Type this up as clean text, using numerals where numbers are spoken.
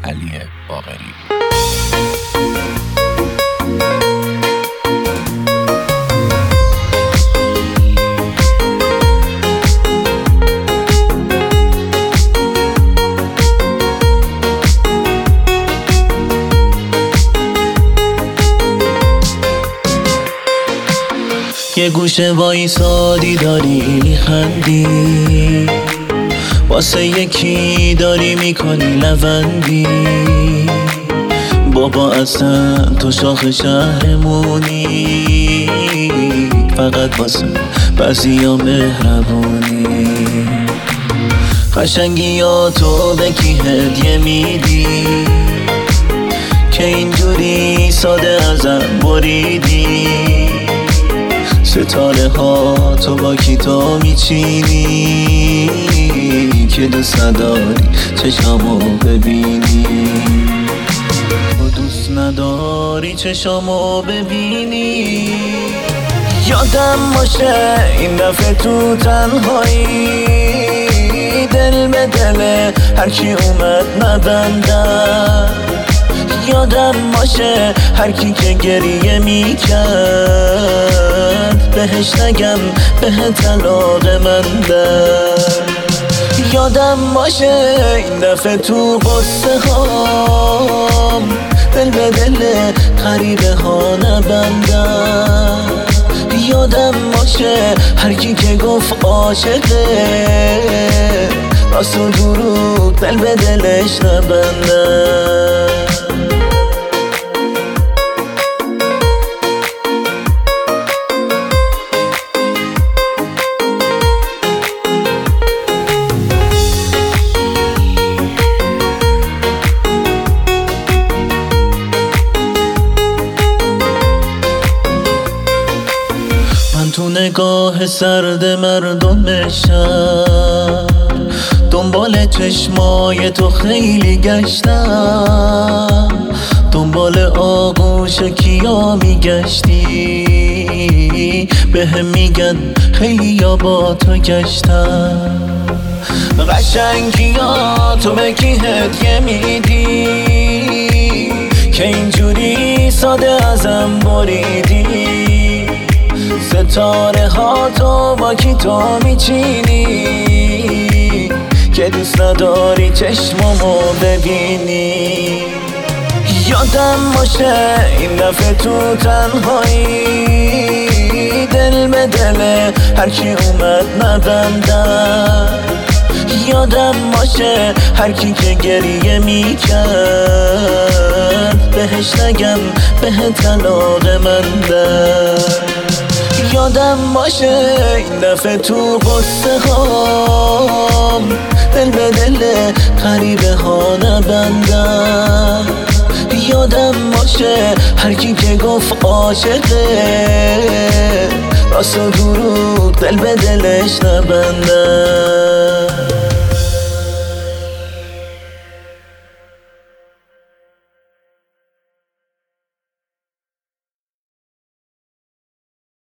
علی باقری. یه گوشه وایسادی داری خندی، واسه یکی داری میکنی لوندی. بابا اصلا تو شاخ شهرمونی، فقط واسه بعضیا مهربونی. قشنگیاتو به کی هدیه میدی که اینجوری ساده ازم بریدی؟ ستاره ها تو با کی تو میچینی که دوست نداری چشامو ببینی؟ تو دوست نداری چشامو ببینی؟ یادم باشه این دفعه تو تنهایی دل به دل هرکی اومد نبندم. یادم باشه هرکی که گریه میکرد بهش نگم به طلاق من ده. یادم باشه این دفعه تو قصه هام دل به دل غریبه ها نبندم. یادم باشه هرکی که گفت عاشقه راست و دروغ دل به دلش نبندم. تو نگاه سرد مردم شهر دنبال چشمای تو خیلی گشتم، دنبال آغوش کیا میگشتی؟ بهم میگن خیلی یا با تو گشتم. قشنگیاتو به کی هدیه میدی که اینجوری ساده ازم بریدی؟ ستاره ها تو با کی تو میچینی که دوست نداری چشممو ببینی؟ یادم باشه این دفعه تو تنهایی دل به دل هرکی اومد نبندم. یادم باشه هرکی که گریه میکرد بهش نگم به طلاق من ده. یادم باشه این دفعه تو قصه هام دل به دل غریبه ها نبندم. یادم باشه هرکی که گفت عاشقه راست و دروغ دل به دلش نبندم.